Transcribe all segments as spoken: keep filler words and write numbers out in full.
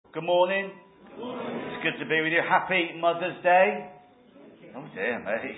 Good morning. Good morning. It's good to be with you. Happy Mother's Day. Oh dear me.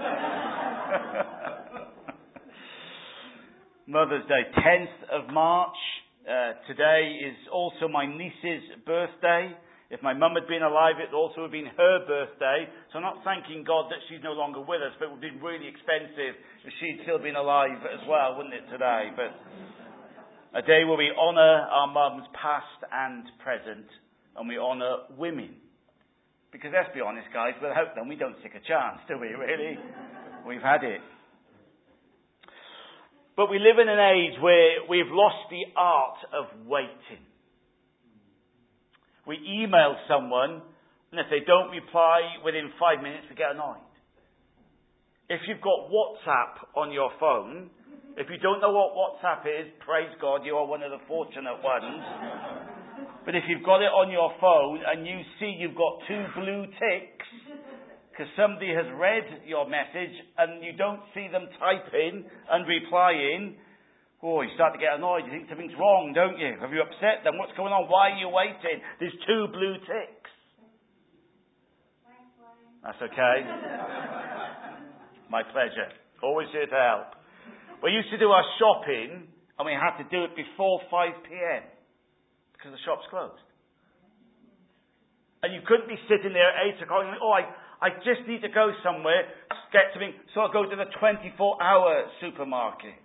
Mother's Day, tenth of March. Uh, today is also my niece's birthday. If my mum had been alive, it also would have been her birthday. So I'm not thanking God that she's no longer with us, but it would have been really expensive if she'd still been alive as well, wouldn't it, today? But a day where we honour our mums past and present, and we honour women. Because let's be honest, guys, without them we don't stick a chance, do we, really? We've had it. But we live in an age where we've lost the art of waiting. We email someone, and if they don't reply within five minutes, we get annoyed. If you've got WhatsApp on your phone, if you don't know what WhatsApp is, praise God, you are one of the fortunate ones. But if you've got it on your phone and you see you've got two blue ticks because somebody has read your message and you don't see them typing and replying, oh, you start to get annoyed. You think something's wrong, don't you? Have you upset them? What's going on? Why are you waiting? There's two blue ticks. That's okay. My pleasure. Always here to help. We used to do our shopping, and we had to do it before five p.m. because the shop's closed. And you couldn't be sitting there at eight o'clock and think, oh, I, I just need to go somewhere, get something, so I'll go to the twenty-four hour supermarket.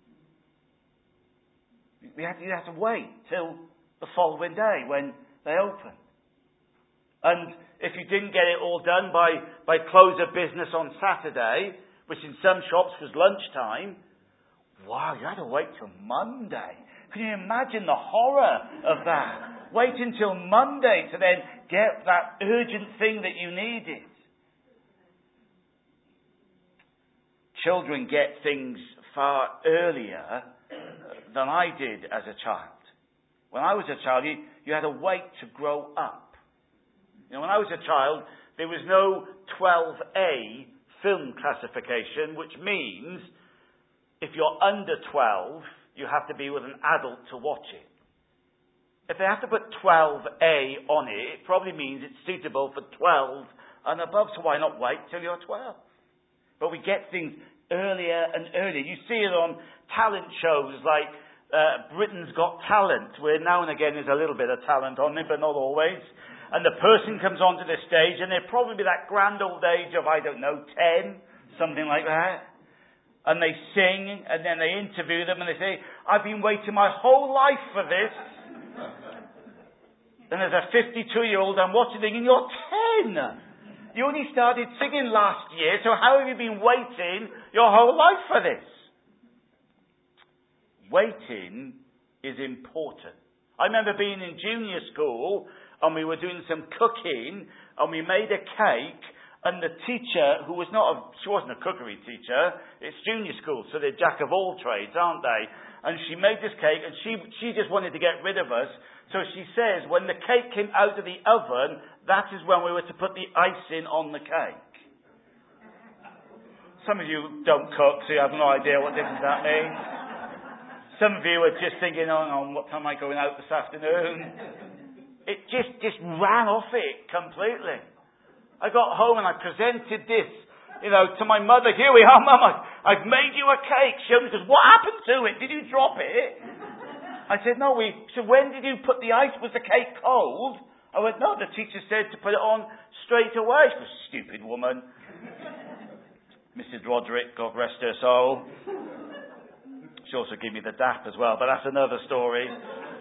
We had to, you had to wait till the following day when they opened. And if you didn't get it all done by, by close of business on Saturday, which in some shops was lunchtime, wow, you had to wait till Monday. Can you imagine the horror of that? Wait until Monday to then get that urgent thing that you needed. Children get things far earlier than I did as a child. When I was a child, you, you had to wait to grow up. You know, when I was a child, there was no twelve A film classification, which means if you're under twelve, you have to be with an adult to watch it. If they have to put twelve A on it, it probably means it's suitable for twelve and above, so why not wait till you're twelve? But we get things earlier and earlier. You see it on talent shows like uh, Britain's Got Talent, where now and again there's a little bit of talent on it, but not always. And the person comes onto the stage, and they're probably that grand old age of, I don't know, ten, something like that. And they sing, and then they interview them, and they say, I've been waiting my whole life for this. And as a fifty-two-year-old, I'm watching it, and you're ten. You only started singing last year, so how have you been waiting your whole life for this? Waiting is important. I remember being in junior school, and we were doing some cooking, and we made a cake, and the teacher, who was not a, she wasn't a cookery teacher, it's junior school, so they're jack of all trades, aren't they? And she made this cake, and she, she just wanted to get rid of us, so she says, when the cake came out of the oven, that is when we were to put the icing on the cake. Some of you don't cook, so you have no idea what difference that means. Some of you are just thinking, oh, no, what time am I going out this afternoon? It just, just ran off it completely. I got home and I presented this, you know, to my mother. Here we are, Mum, I've, I've made you a cake. She says, what happened to it? Did you drop it? I said, no, we, so when did you put the ice? Was the cake cold? I went, no, the teacher said to put it on straight away. She was a stupid woman. Missus Roderick, God rest her soul. She also gave me the D A P as well, but that's another story.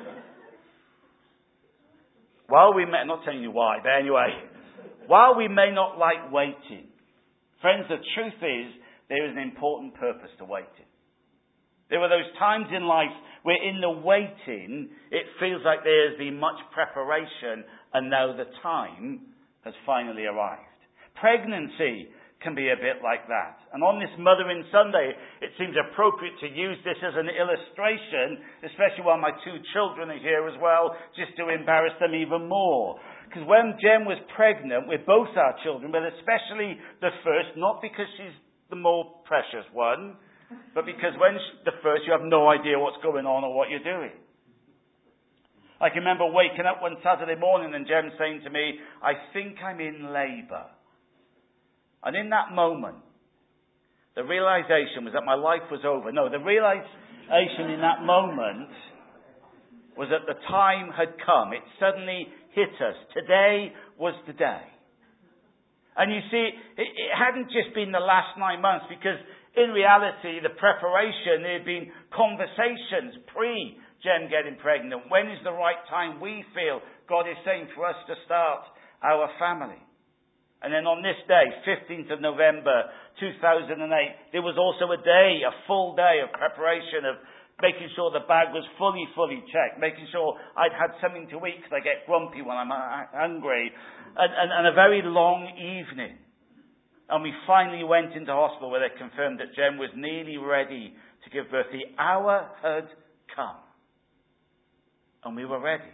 While we may, I'm not telling you why, but anyway, while we may not like waiting, friends, the truth is there is an important purpose to waiting. There are those times in life where in the waiting it feels like there has been much preparation and now the time has finally arrived. Pregnancy can be a bit like that. And on this Mothering Sunday, it seems appropriate to use this as an illustration, especially while my two children are here as well, just to embarrass them even more. Because when Jen was pregnant with both our children, but especially the first, not because she's the more precious one, but because when she, the first, you have no idea what's going on or what you're doing. I can remember waking up one Saturday morning and Jem saying to me, I think I'm in labour. And in that moment, the realisation was that my life was over. No, the realisation in that moment was that the time had come. It suddenly hit us. Today was the day. And you see, it, it hadn't just been the last nine months, because in reality, the preparation, there had been conversations pre-Jem getting pregnant. When is the right time we feel God is saying for us to start our family? And then on this day, fifteenth of November two thousand eight, there was also a day, a full day of preparation, of making sure the bag was fully, fully checked, making sure I'd had something to eat because I get grumpy when I'm hungry, and, and, and a very long evening. And we finally went into hospital where they confirmed that Jem was nearly ready to give birth. The hour had come. And we were ready.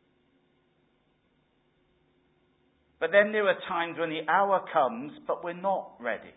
But then there are times when the hour comes, but we're not ready.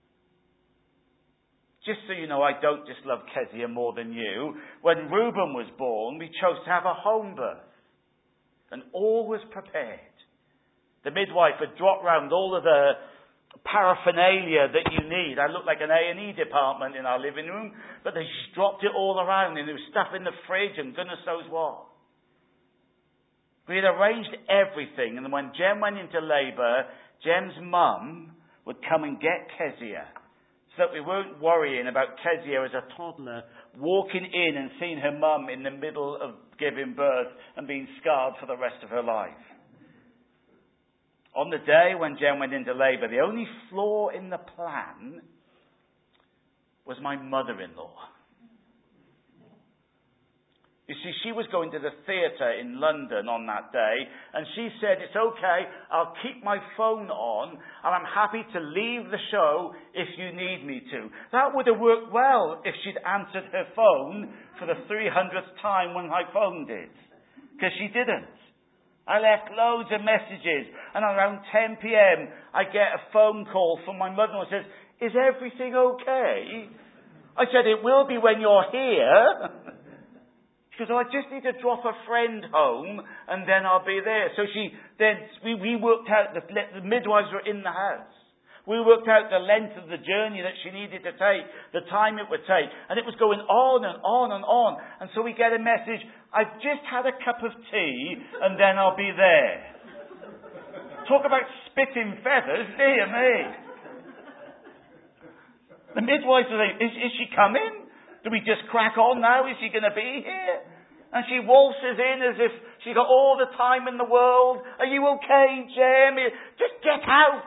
Just so you know, I don't just love Kezia more than you. When Reuben was born, we chose to have a home birth. And all was prepared. The midwife had dropped round all of the paraphernalia that you need. I looked like an A and E department in our living room, but they just dropped it all around, and there was stuff in the fridge and goodness knows what. We had arranged everything, and when Jem went into labour, Jem's mum would come and get Kezia, so that we weren't worrying about Kezia as a toddler walking in and seeing her mum in the middle of giving birth and being scarred for the rest of her life. On the day when Jem went into labour, the only flaw in the plan was my mother-in-law. You see, she was going to the theatre in London on that day, and she said, it's okay, I'll keep my phone on, and I'm happy to leave the show if you need me to. That would have worked well if she'd answered her phone for the three hundredth time when my phone did. Because she didn't. I left loads of messages, and around ten p.m. I get a phone call from my mother-in-law who says, is everything okay? I said, it will be when you're here. She goes, oh, I just need to drop a friend home, and then I'll be there. So she then we, we worked out, the, the midwives were in the house. We worked out the length of the journey that she needed to take, the time it would take. And it was going on and on and on. And so we get a message, I've just had a cup of tea and then I'll be there. Talk about spitting feathers, dear me. The midwife was like, is, is she coming? Do we just crack on now? Is she going to be here? And she waltzes in as if she got all the time in the world. Are you okay, Jem? Just get out.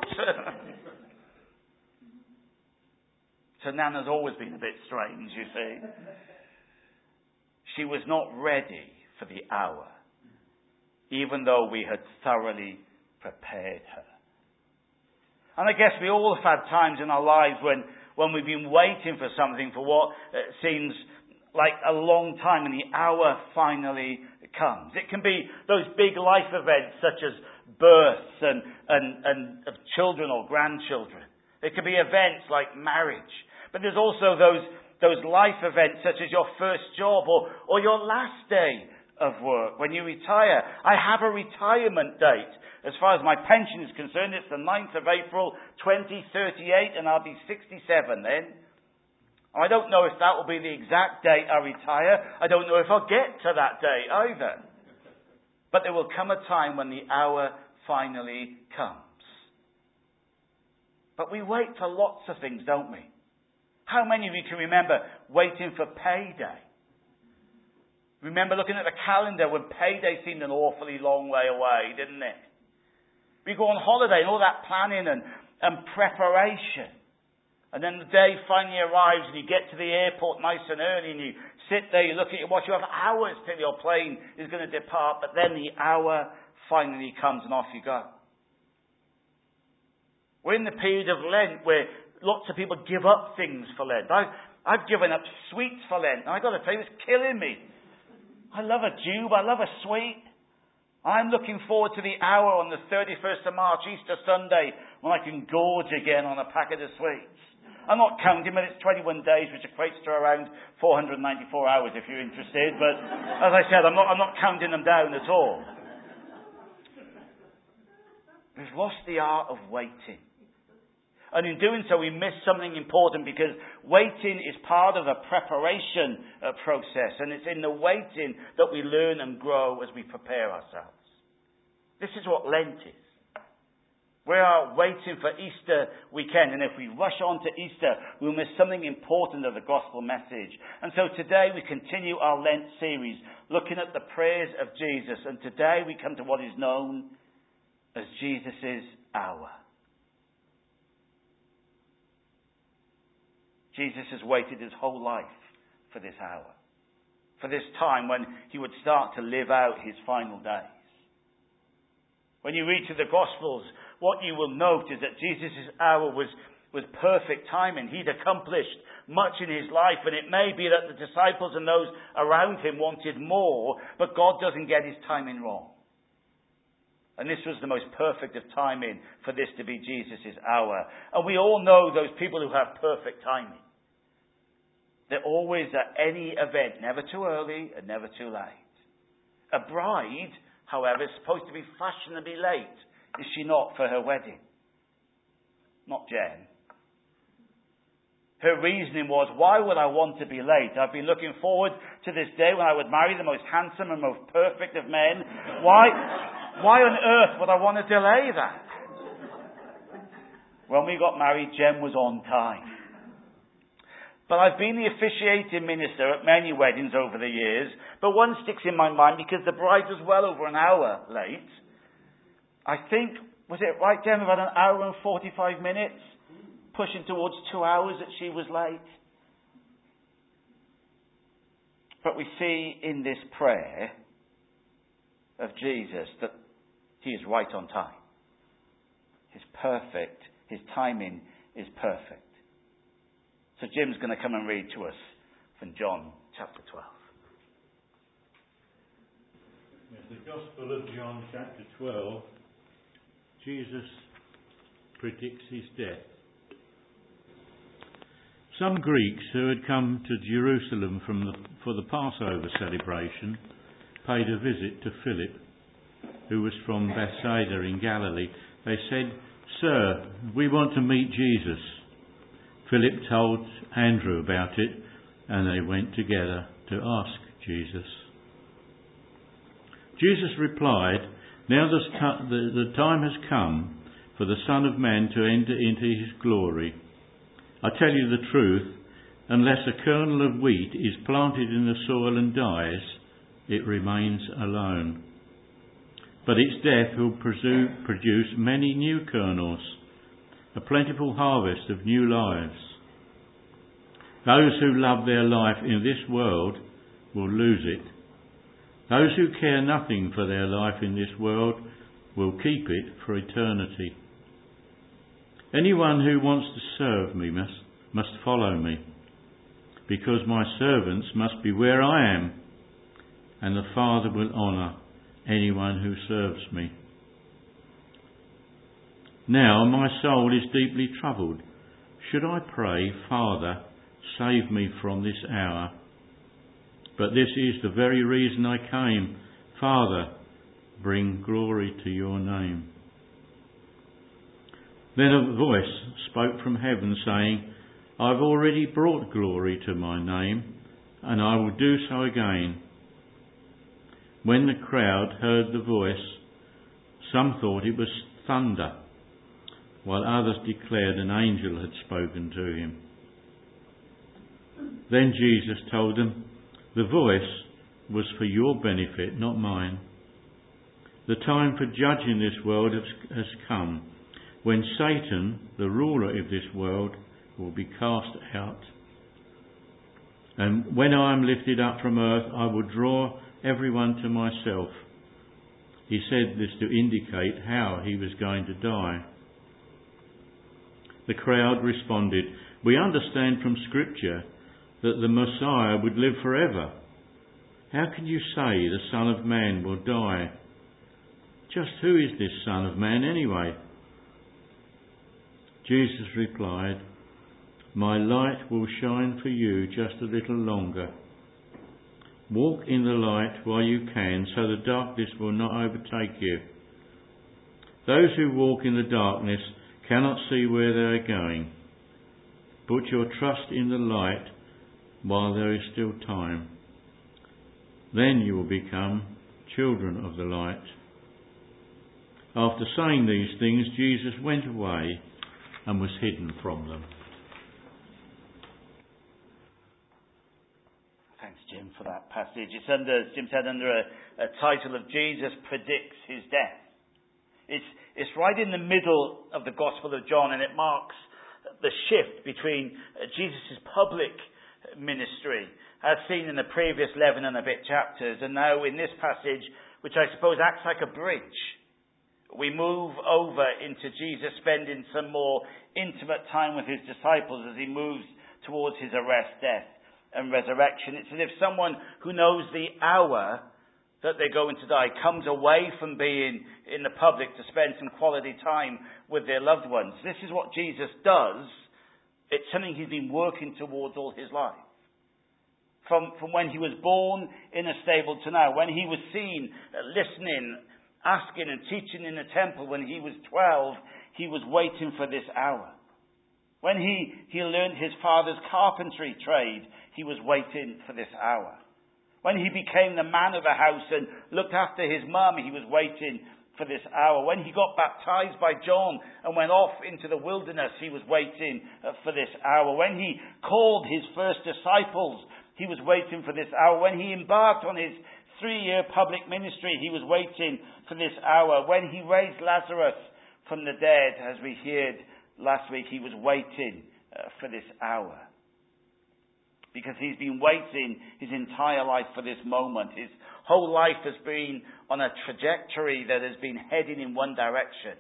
So Nana's always been a bit strange, you see. She was not ready for the hour, even though we had thoroughly prepared her. And I guess we all have had times in our lives when, when we've been waiting for something for what seems like a long time, and the hour finally comes. It can be those big life events such as births and, and, and of children or grandchildren. It can be events like marriage. But there's also those, those life events such as your first job or, or your last day of work when you retire. I have a retirement date. As far as my pension is concerned, it's the ninth of April twenty thirty-eight, and I'll be sixty-seven then. I don't know if that will be the exact date I retire. I don't know if I'll get to that day either. But there will come a time when the hour finally comes. But we wait for lots of things, don't we? How many of you can remember waiting for payday? Remember looking at the calendar when payday seemed an awfully long way away, didn't it? We go on holiday and all that planning and, and preparation. And then the day finally arrives and you get to the airport nice and early and you sit there, you look at your watch, you have hours till your plane is going to depart, but then the hour finally comes and off you go. We're in the period of Lent where lots of people give up things for Lent. I've, I've given up sweets for Lent. And I've got to tell you, it's killing me. I love a jube. I love a sweet. I'm looking forward to the hour on the thirty-first of March, Easter Sunday, when I can gorge again on a packet of sweets. I'm not counting, but it's twenty-one days, which equates to around four hundred ninety-four hours if you're interested. But as I said, I'm not, I'm not counting them down at all. We've lost the art of waiting. And in doing so, we miss something important, because waiting is part of a preparation uh, process. And it's in the waiting that we learn and grow as we prepare ourselves. This is what Lent is. We are waiting for Easter weekend, and if we rush on to Easter, we'll miss something important of the gospel message. And so today we continue our Lent series, looking at the prayers of Jesus, and today we come to what is known as Jesus' hour. Jesus has waited his whole life for this hour, for this time when he would start to live out his final days. When you read through the Gospels, what you will note is that Jesus' hour was, was perfect timing. He'd accomplished much in his life, and it may be that the disciples and those around him wanted more, but God doesn't get his timing wrong. And this was the most perfect of timing for this to be Jesus' hour. And we all know those people who have perfect timing. They're always at any event, never too early and never too late. A bride, however, is supposed to be fashionably late, is she not, for her wedding? Not Jen. Her reasoning was, why would I want to be late? I've been looking forward to this day when I would marry the most handsome and most perfect of men. Why, why on earth would I want to delay that? When we got married, Jen was on time. But I've been the officiating minister at many weddings over the years, but one sticks in my mind because the bride was well over an hour late. I think, was it right, Jen, about an hour and forty-five minutes, pushing towards two hours that she was late? But we see in this prayer of Jesus that he is right on time. He's perfect. His timing is perfect. So Jim's going to come and read to us from John chapter twelve. Yes, the Gospel of John chapter twelve, Jesus predicts his death. Some Greeks who had come to Jerusalem from the, for the Passover celebration paid a visit to Philip, who was from Bethsaida in Galilee. They said, "Sir, we want to meet Jesus." Philip told Andrew about it, and they went together to ask Jesus. Jesus replied, "Now the, the time has come for the Son of Man to enter into his glory. I tell you the truth, unless a kernel of wheat is planted in the soil and dies, it remains alone. But its death will produce many new kernels, a plentiful harvest of new lives. Those who love their life in this world will lose it. Those who care nothing for their life in this world will keep it for eternity. Anyone who wants to serve me must, must follow me, because my servants must be where I am, and the Father will honour anyone who serves me. Now my soul is deeply troubled. Should I pray, Father, save me from this hour? But this is the very reason I came. Father, bring glory to your name." Then a voice spoke from heaven saying, "I've already brought glory to my name, and I will do so again." When the crowd heard the voice, some thought it was thunder, while others declared an angel had spoken to him. Then Jesus told them, "The voice was for your benefit, not mine. The time for judging this world has, has come, when Satan, the ruler of this world, will be cast out. And when I am lifted up from earth, I will draw everyone to myself." He said this to indicate how he was going to die. The crowd responded, "We understand from Scripture that the Messiah would live forever. How can you say the Son of Man will die? Just who is this Son of Man anyway?" Jesus replied, My light will shine for you just a little longer. Walk in the light while you can, so the darkness will not overtake you. Those who walk in the darkness cannot see where they are going. Put your trust in the light while there is still time. Then you will become children of the light. After saying these things, Jesus went away and was hidden from them. Thanks, Jim, for that passage. It's under, as Jim said, under a, a title of Jesus Predicts His Death. It's, it's right in the middle of the Gospel of John, and it marks the shift between Jesus' public ministry, as seen in the previous eleven and a bit chapters, and now in this passage, which I suppose acts like a bridge. We move over into Jesus spending some more intimate time with his disciples as he moves towards his arrest, death, and resurrection. It's as if someone who knows the hour that they're going to die comes away from being in the public to spend some quality time with their loved ones. This is what Jesus does. It's something he's been working towards all his life. From, from when he was born in a stable to now, when he was seen uh, listening, asking and teaching in the temple when he was twelve, he was waiting for this hour. When he, he learned his father's carpentry trade, he was waiting for this hour. When he became the man of the house and looked after his mum, he was waiting for this hour. When he got baptized by John and went off into the wilderness, he was waiting for this hour. When he called his first disciples, he was waiting for this hour. When he embarked on his three-year public ministry, he was waiting for this hour. When he raised Lazarus from the dead, as we heard last week, he was waiting uh, for this hour. Because he's been waiting his entire life for this moment. His whole life has been on a trajectory that has been heading in one direction.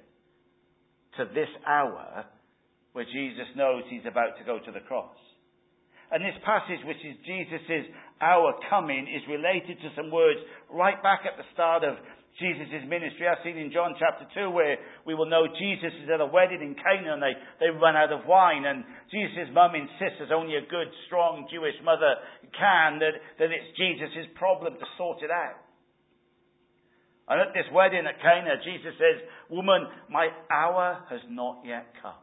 To this hour where Jesus knows he's about to go to the cross. And this passage, which is Jesus' hour coming, is related to some words right back at the start of Jesus' ministry, as seen in John chapter two, where we will know Jesus is at a wedding in Cana and they, they run out of wine. And Jesus' mum insists, as only a good, strong Jewish mother can, that, that it's Jesus' problem to sort it out. And at this wedding at Cana, Jesus says, "Woman, my hour has not yet come."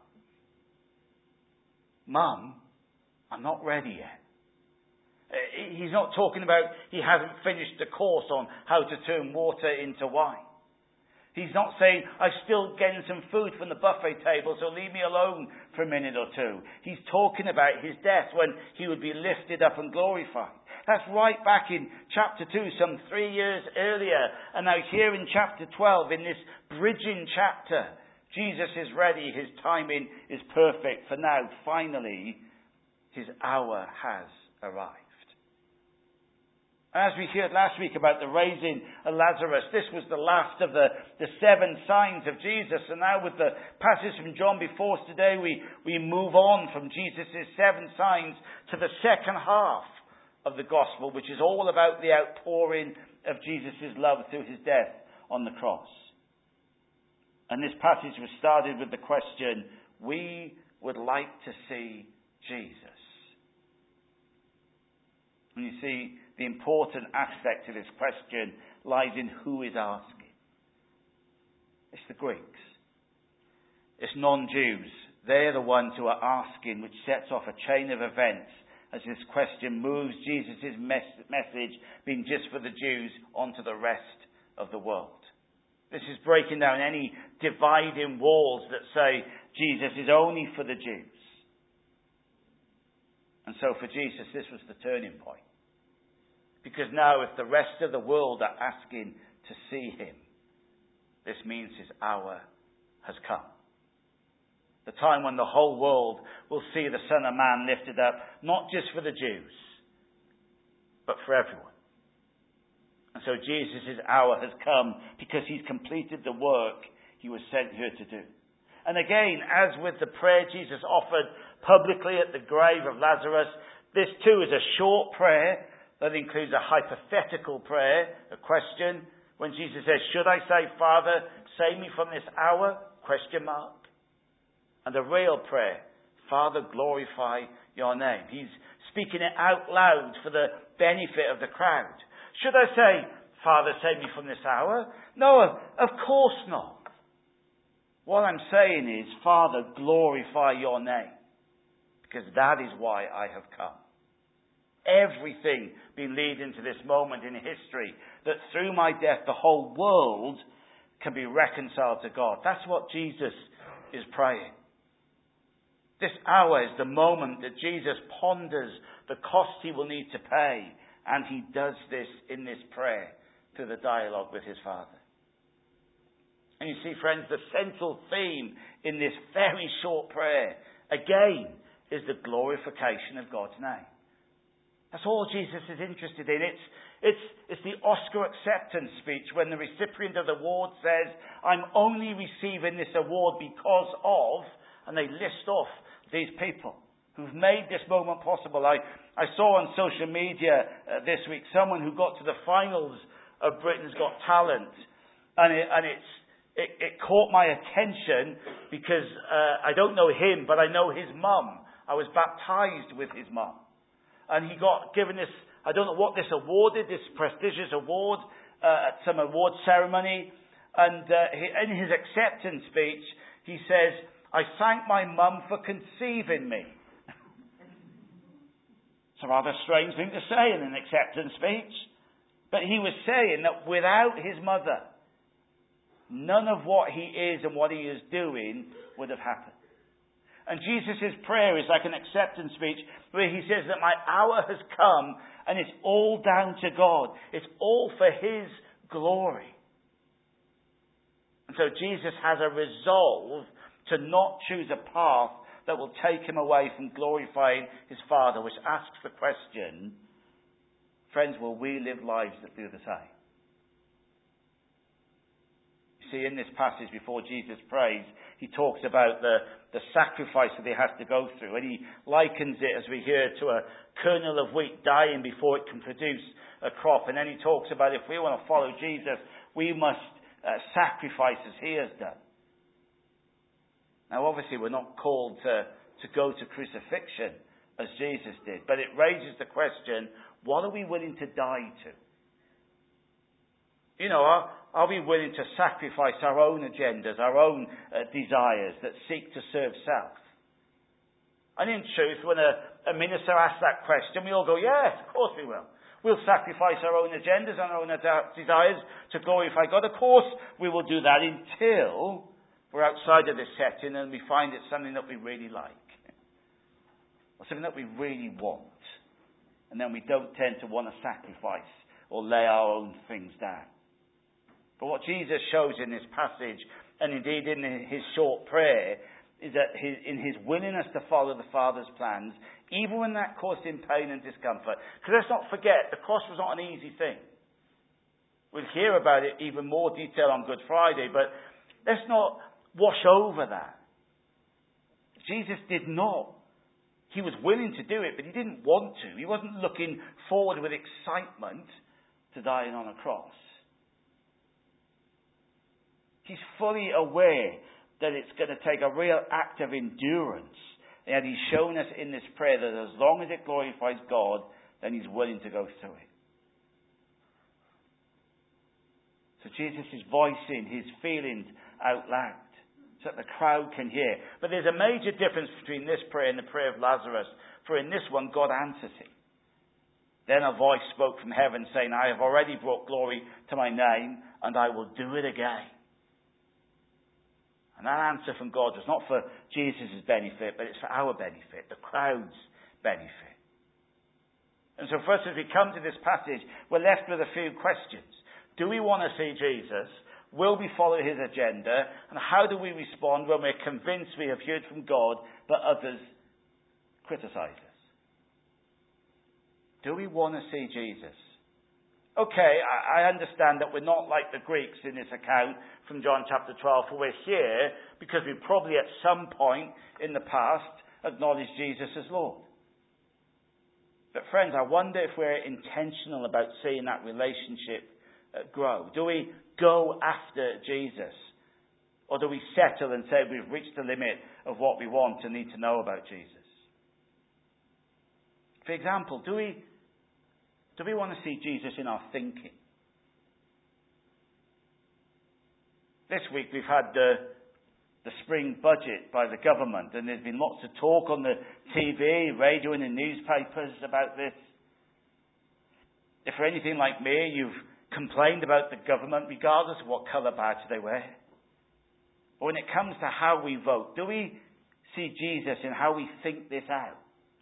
Mum, I'm not ready yet. He's not talking about he hasn't finished the course on how to turn water into wine. He's not saying, I'm still getting some food from the buffet table, so leave me alone for a minute or two. He's talking about his death when he would be lifted up and glorified. That's right back in chapter two, some three years earlier. And now here in chapter twelve, in this bridging chapter, Jesus is ready. His timing is perfect. For now, finally, his hour has arrived. As we heard last week about the raising of Lazarus, this was the last of the, the seven signs of Jesus. And now with the passage from John before us today, we, we move on from Jesus' seven signs to the second half of the gospel, which is all about the outpouring of Jesus' love through his death on the cross. And this passage was started with the question, we would like to see Jesus. And you see, the important aspect of this question lies in who is asking. It's the Greeks. It's non-Jews. They're the ones who are asking, which sets off a chain of events as this question moves Jesus' mes- message, being just for the Jews, onto the rest of the world. This is breaking down any dividing walls that say Jesus is only for the Jews. And so for Jesus, this was the turning point. Because now if the rest of the world are asking to see him, this means his hour has come. The time when the whole world will see the Son of Man lifted up, not just for the Jews, but for everyone. And so Jesus' hour has come because he's completed the work he was sent here to do. And again, as with the prayer Jesus offered publicly at the grave of Lazarus, this too is a short prayer that includes a hypothetical prayer, a question. When Jesus says, should I say, Father, save me from this hour? Question mark. And a real prayer, Father, glorify your name. He's speaking it out loud for the benefit of the crowd. Should I say, Father, save me from this hour? No, of course not. What I'm saying is, Father, glorify your name. Because that is why I have come. Everything been leading to this moment in history, that through my death the whole world can be reconciled to God. That's what Jesus is praying. This hour is the moment that Jesus ponders the cost he will need to pay, and he does this in this prayer through the dialogue with his Father. And you see, friends, the central theme in this very short prayer, again, is the glorification of God's name. That's all Jesus is interested in. It's, it's, it's the Oscar acceptance speech when the recipient of the award says, I'm only receiving this award because of, and they list off these people who've made this moment possible. I, I saw on social media uh, this week someone who got to the finals of Britain's Got Talent, and, it, and it's, it, it caught my attention because uh, I don't know him, but I know his mum. I was baptized with his mum. And he got given this, I don't know what this award is, this prestigious award uh, at some award ceremony. And uh, he, in his acceptance speech, he says, I thank my mum for conceiving me. It's a rather strange thing to say in an acceptance speech. But he was saying that without his mother, none of what he is and what he is doing would have happened. And Jesus' prayer is like an acceptance speech where he says that my hour has come and it's all down to God. It's all for his glory. And so Jesus has a resolve to not choose a path that will take him away from glorifying his Father, which asks the question, friends, will we live lives that do the same? See, in this passage before Jesus prays, he talks about the, the sacrifice that he has to go through. And he likens it, as we hear, to a kernel of wheat dying before it can produce a crop. And then he talks about if we want to follow Jesus, we must uh, sacrifice as he has done. Now, obviously, we're not called to, to go to crucifixion as Jesus did. But it raises the question, what are we willing to die to? You know, are, are we willing to sacrifice our own agendas, our own uh, desires that seek to serve self? And in truth, when a, a minister asks that question, we all go, yes, of course we will. We'll sacrifice our own agendas and our own ad- desires to glorify God. Of course we will do that until we're outside of this setting and we find it's something that we really like. Or something that we really want. And then we don't tend to want to sacrifice or lay our own things down. But what Jesus shows in this passage, and indeed in his short prayer, is that his, in his willingness to follow the Father's plans, even when that caused him pain and discomfort. Because let's not forget, the cross was not an easy thing. We'll hear about it even more detail on Good Friday, but let's not wash over that. Jesus did not. He was willing to do it, but he didn't want to. He wasn't looking forward with excitement to dying on a cross. He's fully aware that it's going to take a real act of endurance. And he's shown us in this prayer that as long as it glorifies God, then he's willing to go through it. So Jesus is voicing his feelings out loud so that the crowd can hear. But there's a major difference between this prayer and the prayer of Lazarus. For in this one, God answers him. Then a voice spoke from heaven saying, I have already brought glory to my name, and I will do it again. And that answer from God was not for Jesus' benefit, but it's for our benefit, the crowd's benefit. And so first, as we come to this passage, we're left with a few questions. Do we want to see Jesus? Will we follow his agenda? And how do we respond when we're convinced we have heard from God, but others criticize us? Do we want to see Jesus? Okay, I understand that we're not like the Greeks in this account from John chapter twelve, for we're here because we probably at some point in the past acknowledged Jesus as Lord. But friends, I wonder if we're intentional about seeing that relationship grow. Do we go after Jesus Or do we settle and say we've reached the limit of what we want and need to know about Jesus? For example, do we, do we want to see Jesus in our thinking? This week we've had the, the spring budget by the government, and there's been lots of talk on the T V, radio and the newspapers about this. If you're anything like me, you've complained about the government regardless of what colour badge they wear. But when it comes to how we vote, do we see Jesus in how we think this out?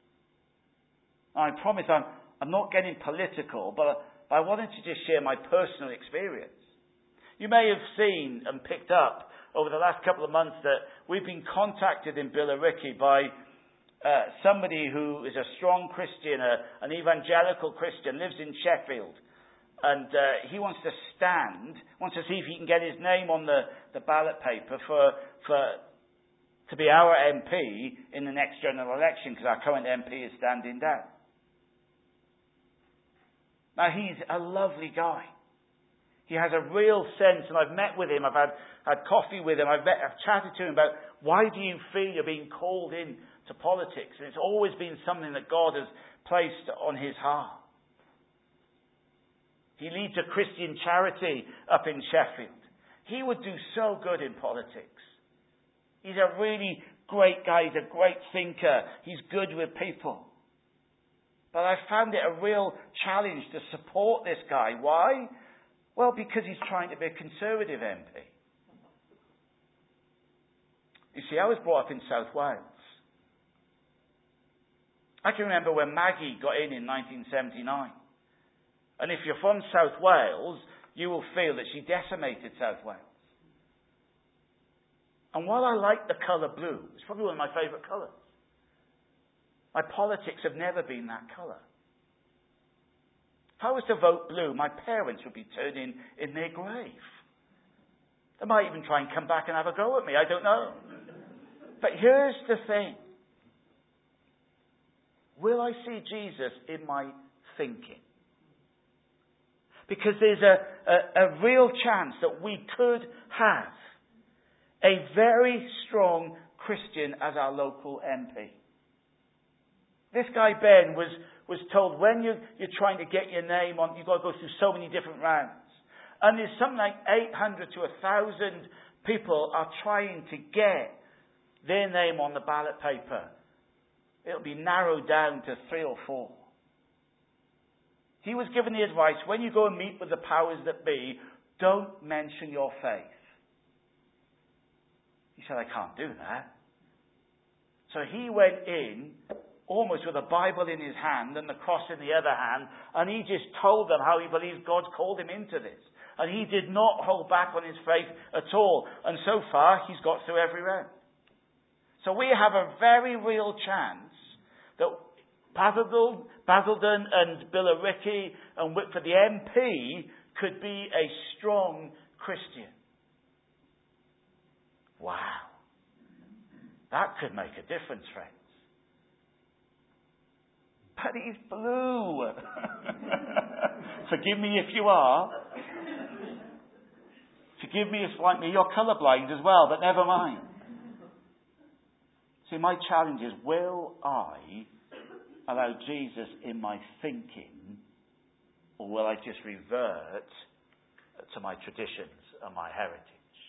I promise I'm, I'm not getting political, but, but I wanted to just share my personal experience. You may have seen and picked up over the last couple of months that we've been contacted in Billericay by uh, somebody who is a strong Christian, a, an evangelical Christian, lives in Sheffield. And uh, he wants to stand, wants to see if he can get his name on the, the ballot paper for, for to be our M P in the next general election, because our current M P is standing down. Now, he's a lovely guy. He has a real sense, and I've met with him, I've had, had coffee with him, I've, met, I've chatted to him about why do you feel you're being called in to politics? And it's always been something that God has placed on his heart. He leads a Christian charity up in Sheffield. He would do so good in politics. He's a really great guy. He's a great thinker. He's good with people. But I found it a real challenge to support this guy. Why? Well, because he's trying to be a Conservative M P. You see, I was brought up in South Wales. I can remember when Maggie got in in nineteen seventy-nine. And if you're from South Wales, you will feel that she decimated South Wales. And while I like the colour blue, it's probably one of my favourite colours, my politics have never been that colour. If I was to vote blue, my parents would be turning in their grave. They might even try and come back and have a go at me, I don't know. But here's the thing. Will I see Jesus in my thinking? Because there's a, a, a real chance that we could have a very strong Christian as our local M P. This guy Ben was, was told when you, you're trying to get your name on, you've got to go through so many different rounds. And there's something like eight hundred to one thousand people are trying to get their name on the ballot paper. It'll be narrowed down to three or four. He was given the advice, when you go and meet with the powers that be, don't mention your faith. He said, I can't do that. So he went in, almost with a Bible in his hand and the cross in the other hand, and he just told them how he believes God's called him into this. And he did not hold back on his faith at all. And so far, he's got through every round. So we have a very real chance that Basildon, Basildon and Billericay and Whitford, the M P, could be a strong Christian. Wow. That could make a difference, friends. But he's blue. Forgive me if you are. Forgive me if, like me, you're colourblind as well, but never mind. See, my challenge is, will I allow Jesus in my thinking, or will I just revert to my traditions and my heritage?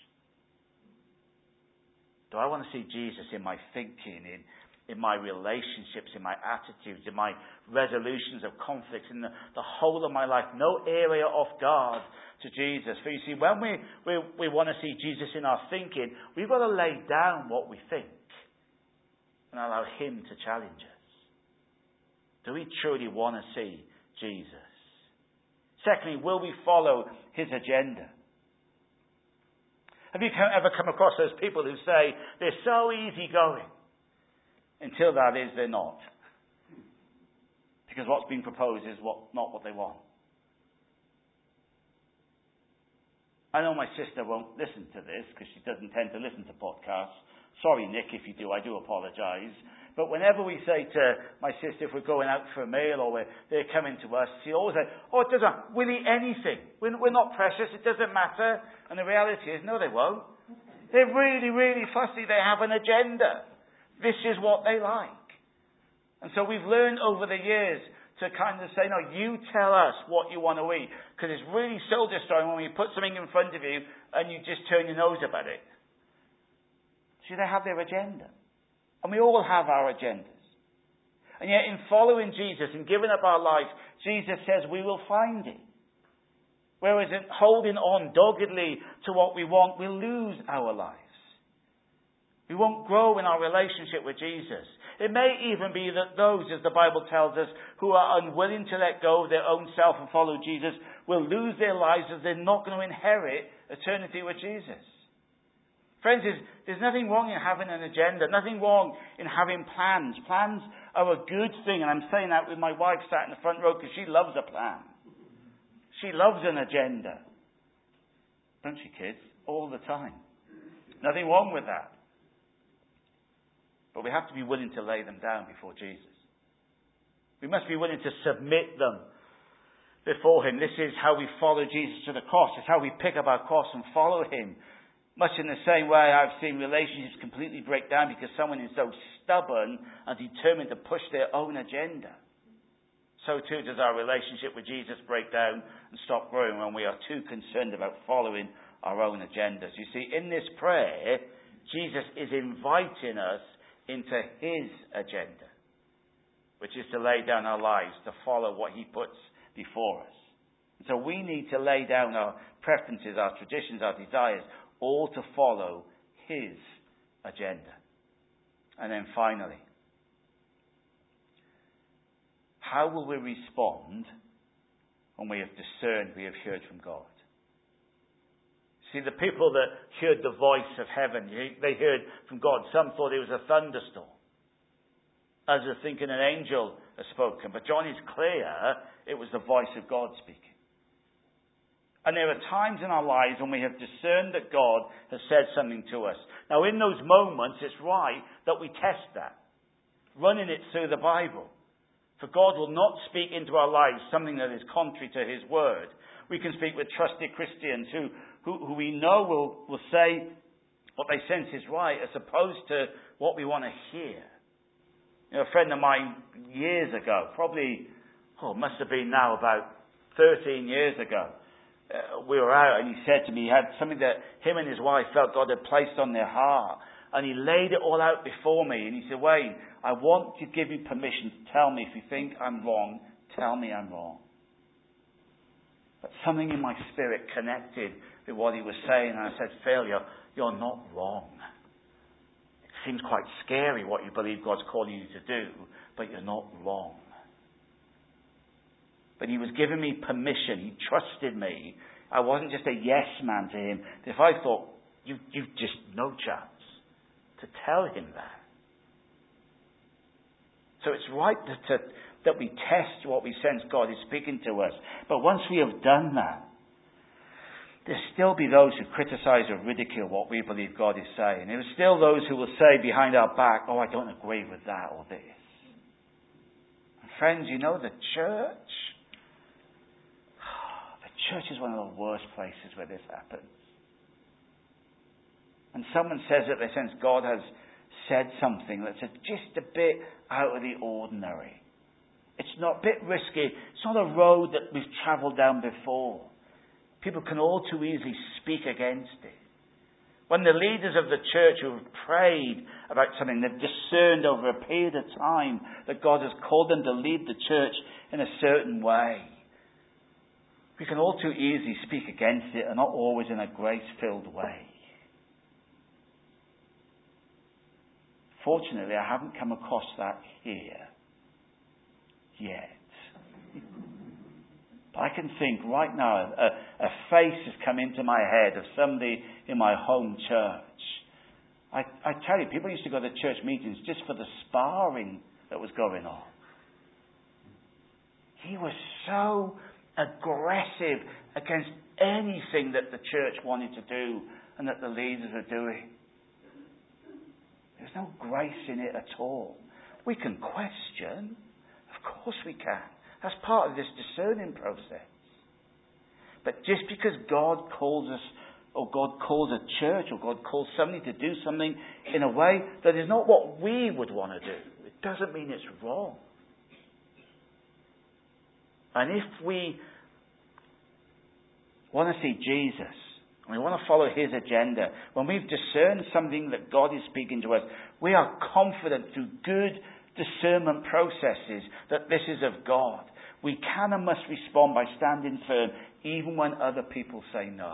Do I want to see Jesus in my thinking, in, in my relationships, in my attitudes, in my resolutions of conflicts, in the, the whole of my life? No area off guard to Jesus. For you see, when we, we, we want to see Jesus in our thinking, we've got to lay down what we think and allow him to challenge us. Do we truly want to see Jesus? Secondly, will we follow his agenda? Have you ever come across those people who say they're so easygoing? Until that is, they're not. Because what's being proposed is what, not what they want. I know my sister won't listen to this because she doesn't tend to listen to podcasts. Sorry, Nick, if you do, I do apologise. But whenever we say to my sister, if we're going out for a meal or we're, they're coming to us, she always says, oh, it doesn't, we'll eat anything. We're, we're not precious, it doesn't matter. And the reality is, no, they won't. They're really, really fussy. They have an agenda. This is what they like. And so we've learned over the years to kind of say, no, you tell us what you want to eat. Because it's really soul destroying when we put something in front of you and you just turn your nose up at it. See, they have their agenda. And we all have our agendas. And yet in following Jesus and giving up our life, Jesus says we will find it. Whereas in holding on doggedly to what we want, we'll lose our lives. We won't grow in our relationship with Jesus. It may even be that those, as the Bible tells us, who are unwilling to let go of their own self and follow Jesus will lose their lives as they're not going to inherit eternity with Jesus. Friends, there's, there's nothing wrong in having an agenda, nothing wrong in having plans. Plans are a good thing, and I'm saying that with my wife sat in the front row because she loves a plan. She loves an agenda. Don't she, kids? All the time. Nothing wrong with that. But we have to be willing to lay them down before Jesus. We must be willing to submit them before Him. This is how we follow Jesus to the cross. It's how we pick up our cross and follow Him. Much in the same way I've seen relationships completely break down because someone is so stubborn and determined to push their own agenda. So too does our relationship with Jesus break down and stop growing when we are too concerned about following our own agendas. You see, in this prayer, Jesus is inviting us into His agenda, which is to lay down our lives to follow what He puts before us. And so we need to lay down our preferences, our traditions, our desires, all to follow His agenda. And then finally, how will we respond when we have discerned, we have heard from God? See, the people that heard the voice of heaven, they heard from God. Some thought it was a thunderstorm. Others are thinking an angel has spoken. But John is clear, it was the voice of God speaking. And there are times in our lives when we have discerned that God has said something to us. Now, in those moments, it's right that we test that, running it through the Bible. For God will not speak into our lives something that is contrary to His word. We can speak with trusted Christians who, who, who we know will, will say what they sense is right as opposed to what we want to hear. You know, a friend of mine years ago, probably, oh, must have been now about thirteen years ago, uh, we were out and he said to me, he had something that him and his wife felt God had placed on their heart. And he laid it all out before me. And he said, Wayne, I want to give you permission to tell me if you think I'm wrong, tell me I'm wrong. But something in my spirit connected with what he was saying. And I said, Phil, you're, you're not wrong. It seems quite scary what you believe God's calling you to do, but you're not wrong. But he was giving me permission. He trusted me. I wasn't just a yes man to him. If I thought, you, you've just no chance to tell him that. So it's right to, to, that we test what we sense God is speaking to us. But once we have done that, there'll still be those who criticize or ridicule what we believe God is saying. There are still those who will say behind our back, oh, I don't agree with that or this. And friends, you know, the church, the church is one of the worst places where this happens. And someone says that they sense God has said something that's just a bit out of the ordinary. It's not a bit risky. It's not a road that we've travelled down before. People can all too easily speak against it. When the leaders of the church who have prayed about something, they've discerned over a period of time that God has called them to lead the church in a certain way. We can all too easily speak against it and not always in a grace-filled way. Fortunately, I haven't come across that here yet. But I can think right now, a, a face has come into my head of somebody in my home church. I, I tell you, people used to go to church meetings just for the sparring that was going on. He was so aggressive against anything that the church wanted to do and that the leaders are doing. There's no grace in it at all. We can question. Of course we can. That's part of this discerning process. But just because God calls us or God calls a church, or God calls somebody to do something in a way that is not what we would want to do, it doesn't mean it's wrong. And if we want to see Jesus, and we want to follow his agenda, when we've discerned something that God is speaking to us, we are confident through good discernment processes that this is of God. We can and must respond by standing firm even when other people say no.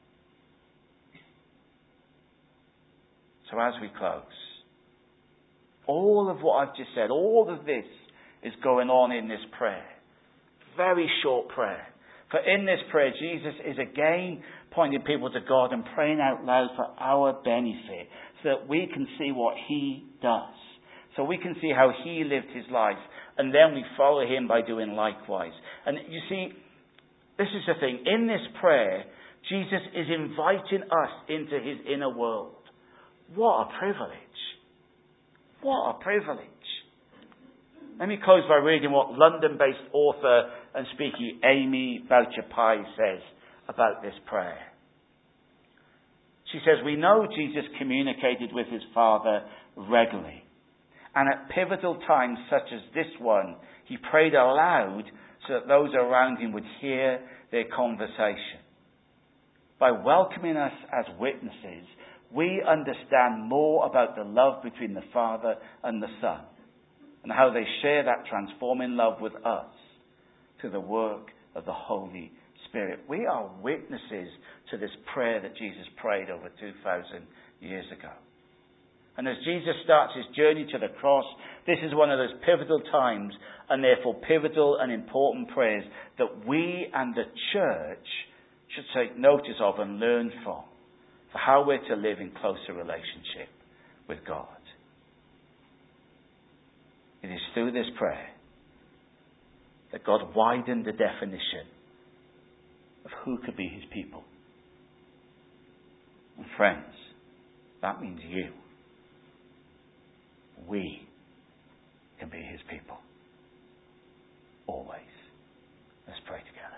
So as we close, all of what I've just said, all of this is going on in this prayer. Very short prayer. For in this prayer, Jesus is again pointing people to God and praying out loud for our benefit, so that we can see what he does. So we can see how he lived his life, and then we follow him by doing likewise. And you see, this is the thing. In this prayer, Jesus is inviting us into his inner world. What a privilege. What a privilege. Let me close by reading what London-based author and speaker Amy Boucher-Pye says about this prayer. She says, we know Jesus communicated with his Father regularly. And at pivotal times such as this one, he prayed aloud so that those around him would hear their conversation. By welcoming us as witnesses, we understand more about the love between the Father and the Son, and how they share that transforming love with us through the work of the Holy Spirit. We are witnesses to this prayer that Jesus prayed over two thousand years ago. And as Jesus starts his journey to the cross, this is one of those pivotal times, and therefore pivotal and important prayers that we and the church should take notice of and learn from, for how we're to live in closer relationship with God. It is through this prayer that God widened the definition of who could be his people. And friends, that means you. We can be his people. Always. Let's pray together.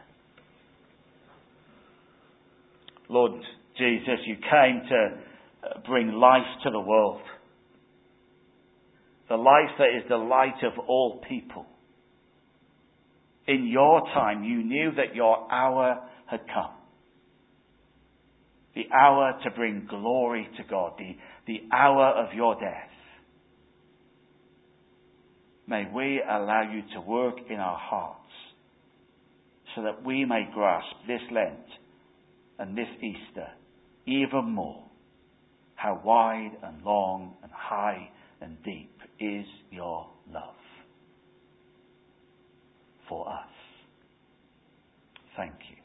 Lord Jesus, you came to bring life to the world. The life that is the light of all people. In your time, you knew that your hour had come. The hour to bring glory to God. The, the hour of your death. May we allow you to work in our hearts, so that we may grasp this Lent and this Easter even more, how wide and long and high and deep is your love for us. Thank you.